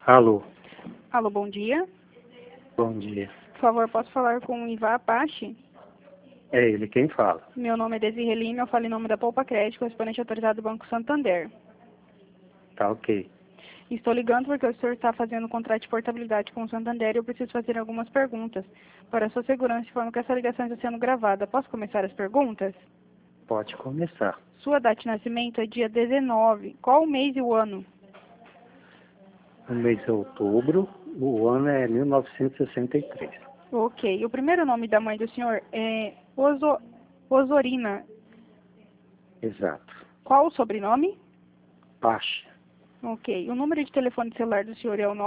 Alô, Alô, bom dia. bom dia. Por favor, posso falar com o Ivan Apache? É ele quem fala. Meu nome é Desirê Lima, eu falo em nome da Poupa Crédito, correspondente autorizado do Banco Santander. Tá ok. Estou ligando porque o senhor está fazendo um contrato de portabilidade com o Santander e eu preciso fazer algumas perguntas. Para a sua segurança, informo que essa ligação está sendo gravada. Posso começar as perguntas? Pode começar. Sua data de nascimento é dia 19. Qual o mês e o ano? O mês é outubro, o ano é 1963. Ok. O primeiro nome da mãe do senhor é Osorina. Exato. Qual o sobrenome? Pache. Ok. O número de telefone celular do senhor é o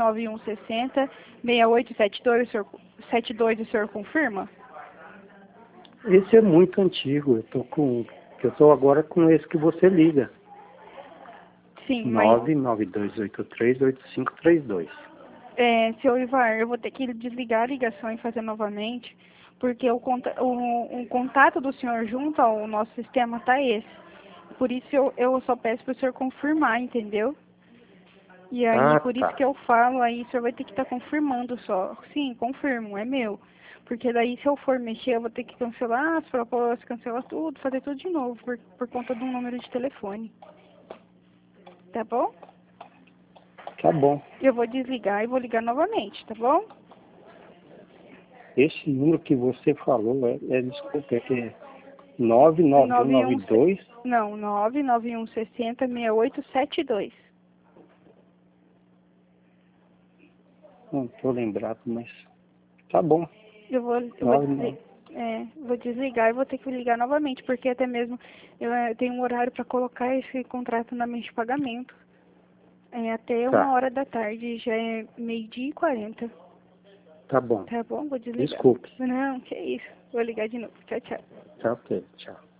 99160-6872, o senhor confirma? Esse é muito antigo. Eu tô agora com esse que você liga. Sim, mas, 992838532. senhor Ivar, eu vou ter que desligar a ligação e fazer novamente, porque o contato do senhor junto ao nosso sistema está esse. Por isso eu só peço para o senhor confirmar, entendeu? E aí, Ah, por isso tá. que eu falo, aí o senhor vai ter que estar confirmando só. Sim, confirmo, é meu. Porque daí, se eu for mexer, eu vou ter que cancelar as propostas, cancelar tudo, fazer tudo de novo, por conta do número de telefone. Tá bom? Tá bom. Eu vou desligar e vou ligar novamente, tá bom? Esse número que você falou desculpa, é que é 91, 99192. não, 99160-6872. Não tô lembrado, mas tá bom. Vou desligar e vou ter que ligar novamente, porque até mesmo eu tenho um horário para colocar esse contrato na mente de pagamento. É até Tá, 1 hora da tarde, já é 12h40. tá bom. Tá bom? Vou desligar. Desculpe. Não, que isso. Vou ligar de novo. Tchau, tchau. Tá ok, tchau.